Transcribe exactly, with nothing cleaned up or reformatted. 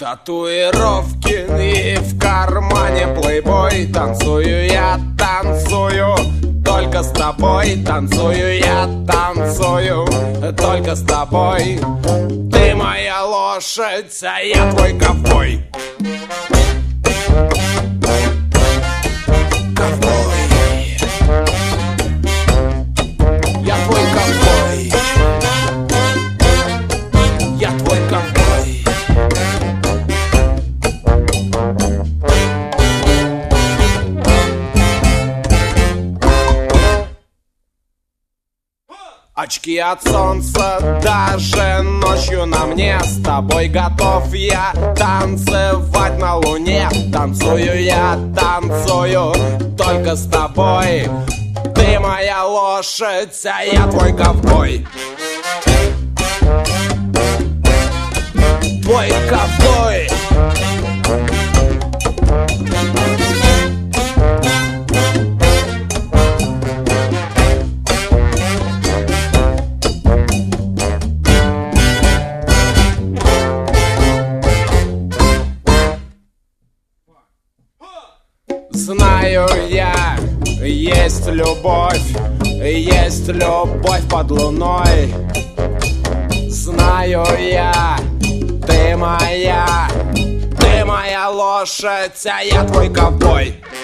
Татуировки и в кармане плейбой. Танцую я, танцую только с тобой. Танцую я, танцую только с тобой. Ты моя лошадь, а я твой ковбой. Ковбой. Я твой ковбой. Я твой ковбой. Очки от солнца даже ночью на мне. С тобой готов я танцевать на луне. Танцую я, танцую только с тобой. Ты моя лошадь, а я твой ковбой. Твой ковбой. Знаю я, есть любовь, есть любовь под луной. Знаю я, ты моя, ты моя лошадь, а я твой ковбой.